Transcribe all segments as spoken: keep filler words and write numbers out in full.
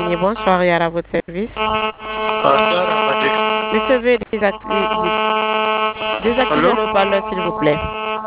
Guinée, bonsoir, Yara, à votre service. Bonsoir, Amadi. Monsieur, veuillez désactiver, désactiver le parleur, s'il vous plaît.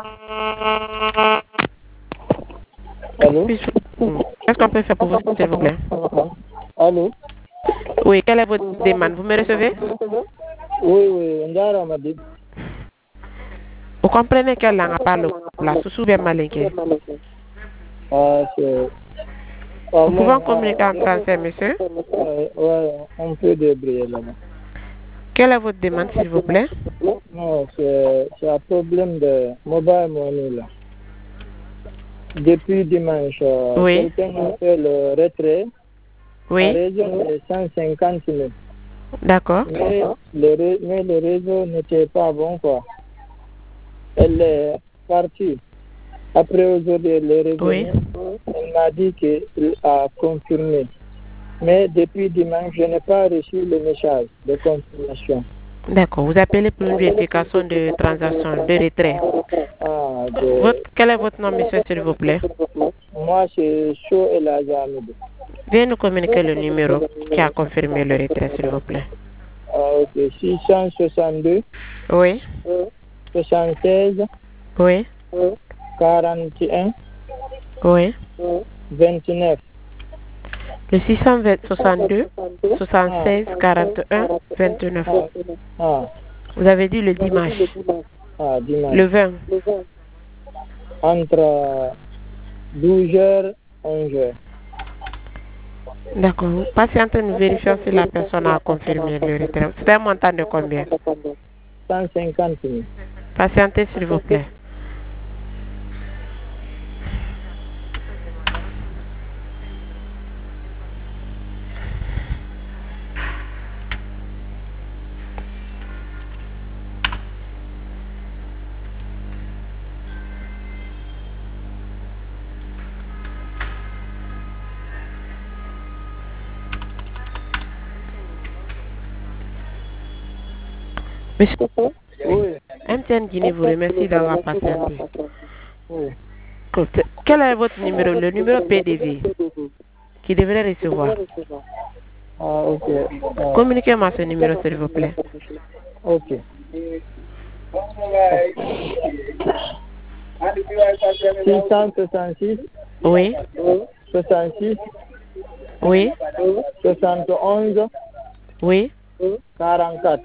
Allô? Qu'est-ce qu'on peut faire pour vous, s'il vous plaît? Allô? Oui, quelle est votre demande? Vous me recevez? Oui, oui, Ndara Amadi. Vous comprenez quelle langue parle là? Sous bien malinqué. Ah, c'est... Nous pouvons communiquer en français, monsieur? Oui, on peut débrouiller là-bas. Quelle est votre demande, s'il vous plaît? Non, c'est un problème de mobile money là. Depuis dimanche, oui. quelqu'un a fait le retrait oui. à raison de cent cinquante mille. D'accord. Mais le, mais le réseau n'était pas bon, quoi. Elle est partie. Après aujourd'hui, elle est revenue. Oui. Elle m'a dit qu'elle a confirmé. Mais depuis dimanche, je n'ai pas reçu le message de confirmation. D'accord. Vous appelez pour une vérification de transaction, de retrait. Ah, de... votre, quel est votre nom, monsieur, s'il vous plaît? Moi, c'est Cho El Azamid. Veuillez nous communiquer le numéro qui a confirmé le retrait, s'il vous plaît. Ah, ok. six cent soixante-deux. Oui. soixante-seize. Oui. quarante et un. Oui. vingt-neuf. Le six cent soixante-deux, soixante-seize, quarante et un, vingt-neuf. Ah. Vous avez dit le dimanche. Ah, dimanche. Le vingt. Entre douze heures et onze heures. D'accord. Patientez, nous vérifions si la personne a confirmé le retrait. C'est un montant de combien? cent cinquante mille. Patientez, s'il vous plaît. Monsieur, oui. M T N Guinée vous remercie d'avoir patienté. Oui. Quel est votre numéro? Le numéro P D V qui devrait recevoir. Ah, ok. Ah. Communiquez-moi ce numéro, s'il vous plaît. Ok. six cent soixante-six. Oui. soixante-six. Oui. soixante et onze. Oui. quarante-quatre.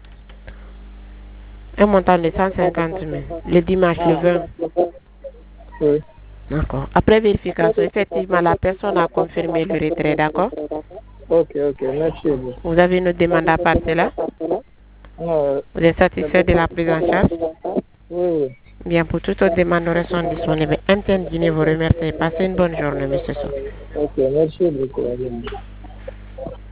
Un montant de cent cinquante mille. Le dimanche, le vingt. Oui. D'accord. Après vérification, effectivement, la personne a confirmé le retrait, d'accord? Ok, ok. Merci. Vous avez une demande à part cela? Non. Vous êtes satisfait de la prise en charge? Oui, oui. Bien, pour toute autre demande, nous restons disponibles. M T N Guinée vous remercie. Passez une bonne journée, monsieur Sow. Ok, merci beaucoup.